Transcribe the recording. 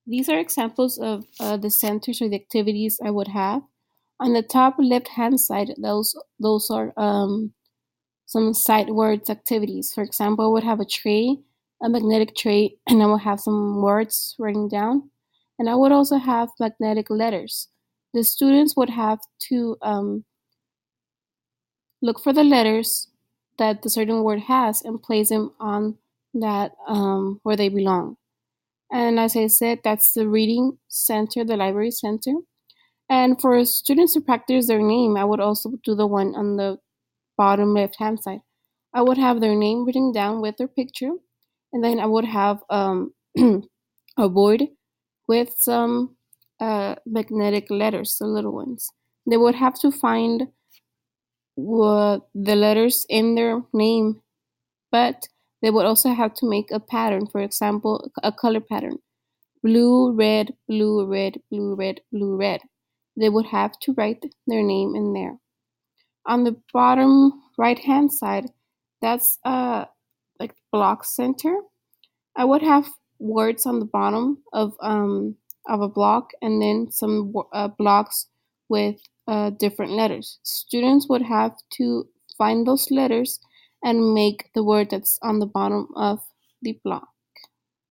These are examples of the centers or the activities I would have. On the top left hand side, those are some sight words activities. For example, I would have a tray, a magnetic tray, and I would have some words written down. And I would also have magnetic letters. The students would have to look for the letters that the certain word has and place them on that where they belong. And as I said, that's the reading center, the library center. And for students to practice their name, I would also do the one on the bottom left hand side. I would have their name written down with their picture, and then I would have a board with some magnetic letters, the little ones. They would have to find the letters in their name, but they would also have to make a pattern, for example, a color pattern: blue, red, blue, red, blue, red, blue, red. They would have to write their name in there. On the bottom right hand side, that's like block center. I would have words on the bottom of a block, and then some blocks with different letters. Students would have to find those letters and make the word that's on the bottom of the block.